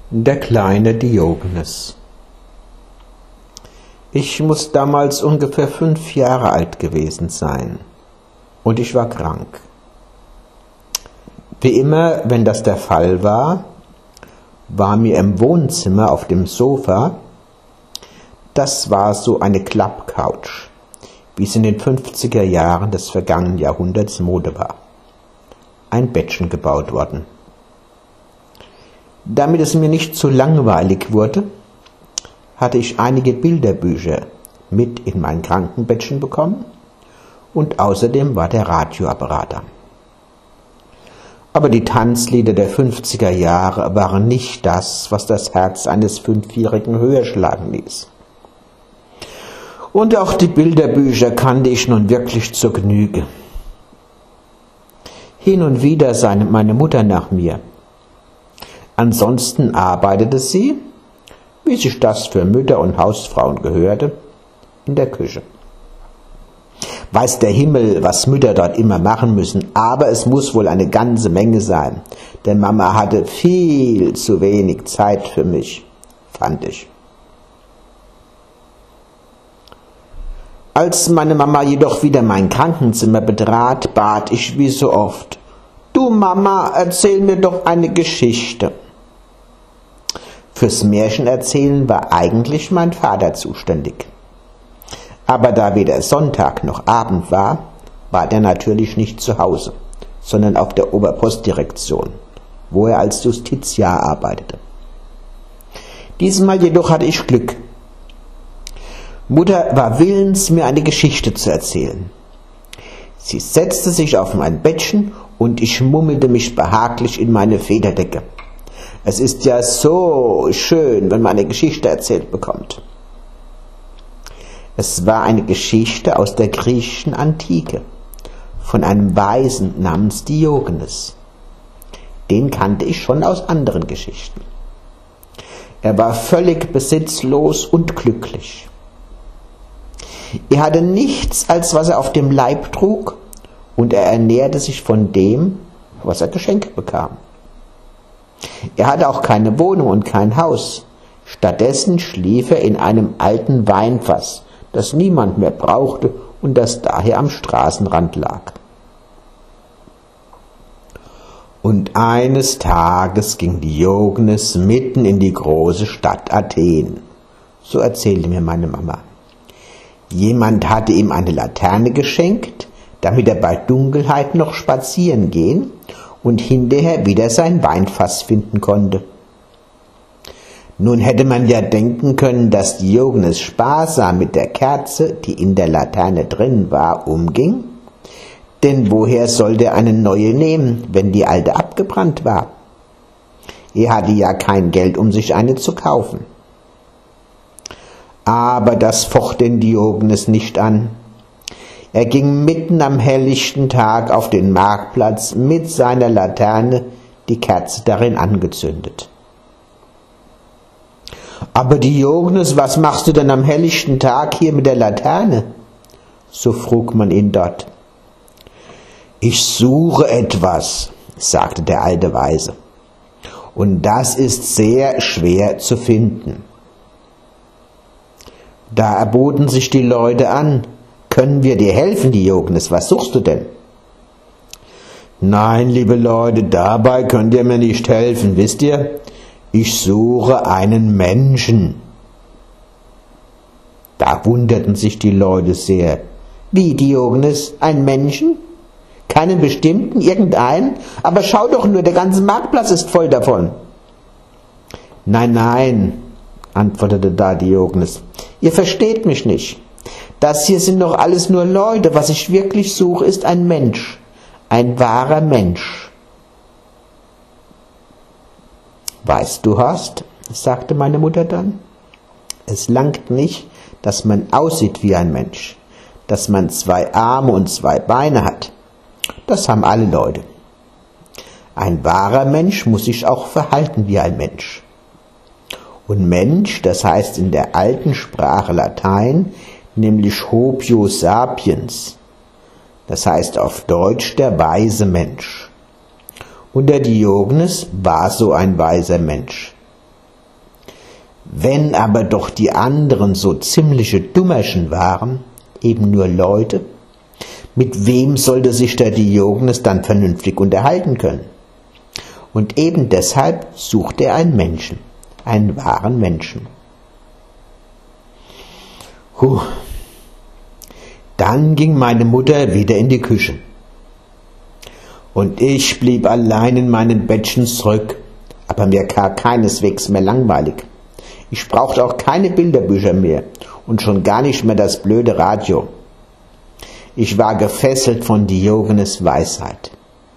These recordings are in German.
Der kleine Diogenes. Ich muss damals ungefähr 5 Jahre alt gewesen sein und ich war krank. Wie immer, wenn das der Fall war, war mir im Wohnzimmer auf dem Sofa, das war so eine Klappcouch, wie es in den 50er Jahren des vergangenen Jahrhunderts Mode war, ein Bettchen gebaut worden. Damit es mir nicht zu langweilig wurde, hatte ich einige Bilderbücher mit in mein Krankenbettchen bekommen und außerdem war der Radioapparat an. Aber die Tanzlieder der 50er Jahre waren nicht das, was das Herz eines 5-Jährigen höher schlagen ließ. Und auch die Bilderbücher kannte ich nun wirklich zur Genüge. Hin und wieder sah meine Mutter nach mir. Ansonsten arbeitete sie, wie sich das für Mütter und Hausfrauen gehörte, in der Küche. Weiß der Himmel, was Mütter dort immer machen müssen, aber es muss wohl eine ganze Menge sein, denn Mama hatte viel zu wenig Zeit für mich, fand ich. Als meine Mama jedoch wieder mein Krankenzimmer betrat, bat ich wie so oft: »Du Mama, erzähl mir doch eine Geschichte.« Fürs Märchenerzählen war eigentlich mein Vater zuständig. Aber da weder Sonntag noch Abend war, war der natürlich nicht zu Hause, sondern auf der Oberpostdirektion, wo er als Justiziar arbeitete. Diesmal jedoch hatte ich Glück. Mutter war willens, mir eine Geschichte zu erzählen. Sie setzte sich auf mein Bettchen und ich mummelte mich behaglich in meine Federdecke. Es ist ja so schön, wenn man eine Geschichte erzählt bekommt. Es war eine Geschichte aus der griechischen Antike, von einem Weisen namens Diogenes. Den kannte ich schon aus anderen Geschichten. Er war völlig besitzlos und glücklich. Er hatte nichts, als was er auf dem Leib trug, und er ernährte sich von dem, was er geschenkt bekam. Er hatte auch keine Wohnung und kein Haus. Stattdessen schlief er in einem alten Weinfass, das niemand mehr brauchte und das daher am Straßenrand lag. Und eines Tages ging Diogenes mitten in die große Stadt Athen. So erzählte mir meine Mama. Jemand hatte ihm eine Laterne geschenkt, damit er bei Dunkelheit noch spazieren gehen und hinterher wieder sein Weinfass finden konnte. Nun hätte man ja denken können, dass Diogenes sparsam mit der Kerze, die in der Laterne drin war, umging, denn woher sollte er eine neue nehmen, wenn die alte abgebrannt war? Er hatte ja kein Geld, um sich eine zu kaufen. Aber das focht den Diogenes nicht an. Er ging mitten am helllichten Tag auf den Marktplatz mit seiner Laterne, die Kerze darin angezündet. »Aber Diogenes, was machst du denn am helllichten Tag hier mit der Laterne?« So frug man ihn dort. »Ich suche etwas«, sagte der alte Weise, »und das ist sehr schwer zu finden.« Da erboten sich die Leute an. »Können wir dir helfen, Diogenes? Was suchst du denn?« »Nein, liebe Leute, dabei könnt ihr mir nicht helfen, wisst ihr? Ich suche einen Menschen.« Da wunderten sich die Leute sehr. »Wie, Diogenes, ein Menschen? Keinen bestimmten, irgendeinen? Aber schau doch nur, der ganze Marktplatz ist voll davon.« »Nein, nein«, antwortete da Diogenes, »ihr versteht mich nicht. Das hier sind doch alles nur Leute. Was ich wirklich suche, ist ein Mensch. Ein wahrer Mensch.« »Weißt du, Horst«, sagte meine Mutter dann, »es langt nicht, dass man aussieht wie ein Mensch, dass man 2 Arme und 2 Beine hat. Das haben alle Leute. Ein wahrer Mensch muss sich auch verhalten wie ein Mensch. Und Mensch, das heißt in der alten Sprache Latein, nämlich Homo sapiens, das heißt auf Deutsch der weise Mensch. Und der Diogenes war so ein weiser Mensch. Wenn aber doch die anderen so ziemliche Dummerchen waren, eben nur Leute, mit wem sollte sich der Diogenes dann vernünftig unterhalten können? Und eben deshalb suchte er einen Menschen, einen wahren Menschen. Dann ging meine Mutter wieder in die Küche. Und ich blieb allein in meinen Bettchen zurück, aber mir war keineswegs mehr langweilig. Ich brauchte auch keine Bilderbücher mehr und schon gar nicht mehr das blöde Radio. Ich war gefesselt von Diogenes Weisheit.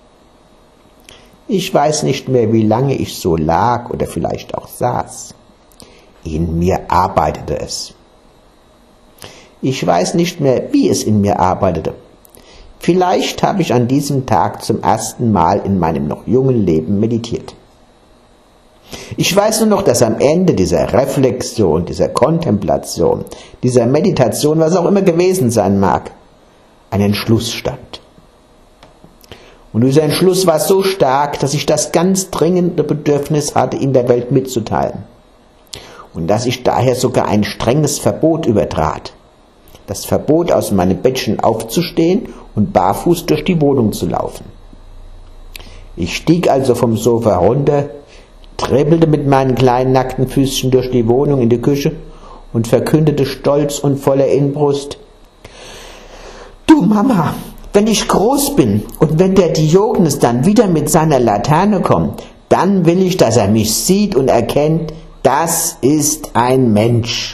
Ich weiß nicht mehr, wie lange ich so lag oder vielleicht auch saß. In mir arbeitete es. Ich weiß nicht mehr, wie es in mir arbeitete. Vielleicht habe ich an diesem Tag zum ersten Mal in meinem noch jungen Leben meditiert. Ich weiß nur noch, dass am Ende dieser Reflexion, dieser Kontemplation, dieser Meditation, was auch immer gewesen sein mag, ein Entschluss stand. Und dieser Entschluss war so stark, dass ich das ganz dringende Bedürfnis hatte, ihn der Welt mitzuteilen. Und dass ich daher sogar ein strenges Verbot übertrat. Das Verbot, aus meinem Bettchen aufzustehen und barfuß durch die Wohnung zu laufen. Ich stieg also vom Sofa runter, trippelte mit meinen kleinen nackten Füßchen durch die Wohnung in die Küche und verkündete stolz und voller Inbrust: Du Mama, wenn ich groß bin und wenn der Diogenes dann wieder mit seiner Laterne kommt, dann will ich, dass er mich sieht und erkennt, das ist ein Mensch.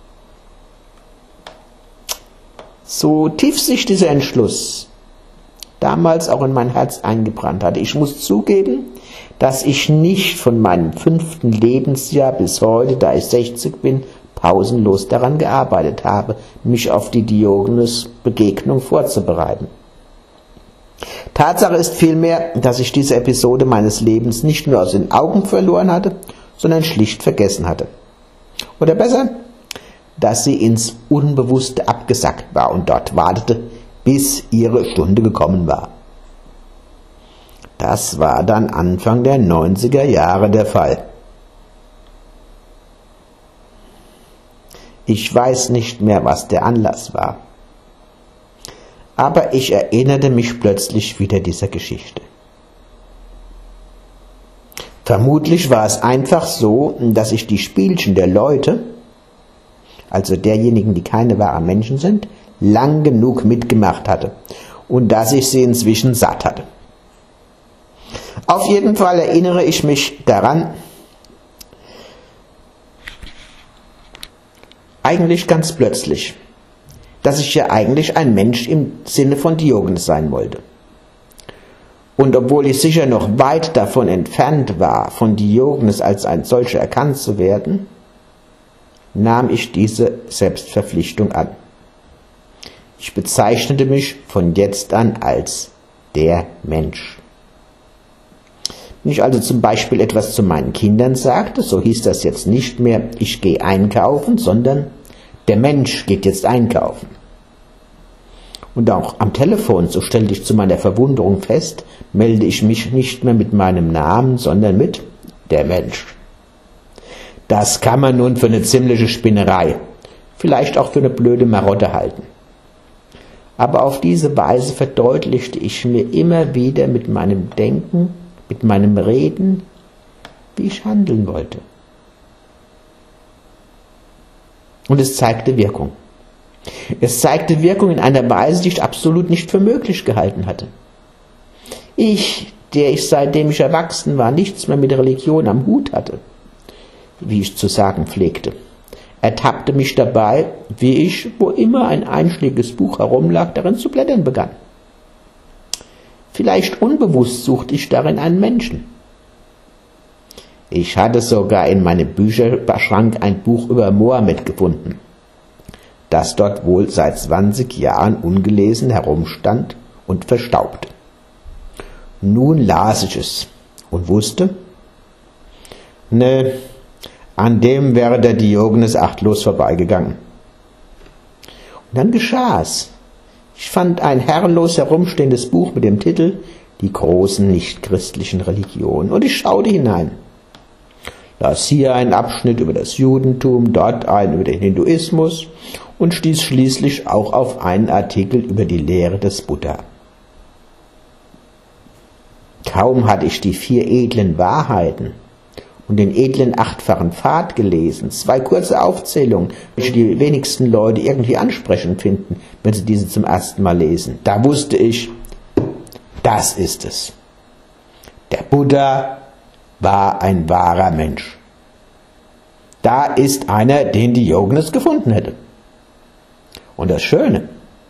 So tief sich dieser Entschluss damals auch in mein Herz eingebrannt hatte. Ich muss zugeben, dass ich nicht von meinem 5. Lebensjahr bis heute, da ich 60 bin, pausenlos daran gearbeitet habe, mich auf die Diogenes-Begegnung vorzubereiten. Tatsache ist vielmehr, dass ich diese Episode meines Lebens nicht nur aus den Augen verloren hatte, sondern schlicht vergessen hatte. Oder besser, dass sie ins Unbewusste abgesackt war und dort wartete, bis ihre Stunde gekommen war. Das war dann Anfang der 90er Jahre der Fall. Ich weiß nicht mehr, was der Anlass war. Aber ich erinnerte mich plötzlich wieder dieser Geschichte. Vermutlich war es einfach so, dass ich die Spielchen der Leute, also derjenigen, die keine wahren Menschen sind, lang genug mitgemacht hatte und dass ich sie inzwischen satt hatte. Auf jeden Fall erinnere ich mich daran, eigentlich ganz plötzlich, dass ich ja eigentlich ein Mensch im Sinne von Diogenes sein wollte. Und obwohl ich sicher noch weit davon entfernt war, von Diogenes als ein solcher erkannt zu werden, nahm ich diese Selbstverpflichtung an. Ich bezeichnete mich von jetzt an als der Mensch. Wenn ich also zum Beispiel etwas zu meinen Kindern sagte, so hieß das jetzt nicht mehr, ich gehe einkaufen, sondern der Mensch geht jetzt einkaufen. Und auch am Telefon, so stellte ich zu meiner Verwunderung fest, melde ich mich nicht mehr mit meinem Namen, sondern mit der Mensch. Das kann man nun für eine ziemliche Spinnerei, vielleicht auch für eine blöde Marotte halten. Aber auf diese Weise verdeutlichte ich mir immer wieder mit meinem Denken, mit meinem Reden, wie ich handeln wollte. Und es zeigte Wirkung. Es zeigte Wirkung in einer Weise, die ich absolut nicht für möglich gehalten hatte. Ich, der ich seitdem ich erwachsen war, nichts mehr mit Religion am Hut hatte, wie ich zu sagen pflegte, ertappte mich dabei, wie ich, wo immer ein einschlägiges Buch herumlag, darin zu blättern begann. Vielleicht unbewusst suchte ich darin einen Menschen. Ich hatte sogar in meinem Bücherschrank ein Buch über Mohammed gefunden, das dort wohl seit 20 Jahren ungelesen herumstand und verstaubte. Nun las ich es und wusste, ne, an dem wäre der Diogenes achtlos vorbeigegangen. Und dann geschah es. Ich fand ein herrenlos herumstehendes Buch mit dem Titel Die großen nichtchristlichen Religionen und ich schaute hinein. las hier einen Abschnitt über das Judentum, dort einen über den Hinduismus und stieß schließlich auch auf einen Artikel über die Lehre des Buddha. Kaum hatte ich die 4 edlen Wahrheiten und den edlen 8-fachen Pfad gelesen, 2 kurze Aufzählungen, welche die wenigsten Leute irgendwie ansprechend finden, wenn sie diese zum ersten Mal lesen. Da wusste ich, das ist es. Der Buddha war ein wahrer Mensch. Da ist einer, den Diogenes gefunden hätte. Und das Schöne,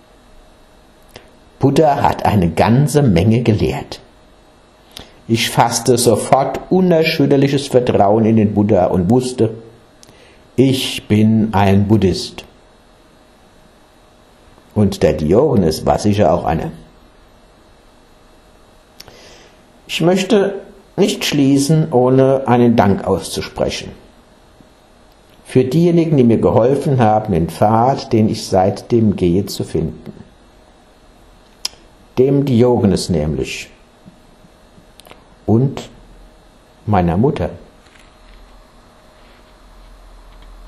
Buddha hat eine ganze Menge gelehrt. Ich fasste sofort unerschütterliches Vertrauen in den Buddha und wusste, ich bin ein Buddhist. Und der Diogenes war sicher auch einer. Ich möchte nicht schließen, ohne einen Dank auszusprechen. Für diejenigen, die mir geholfen haben, den Pfad, den ich seitdem gehe, zu finden. Dem Diogenes nämlich. Und meiner Mutter.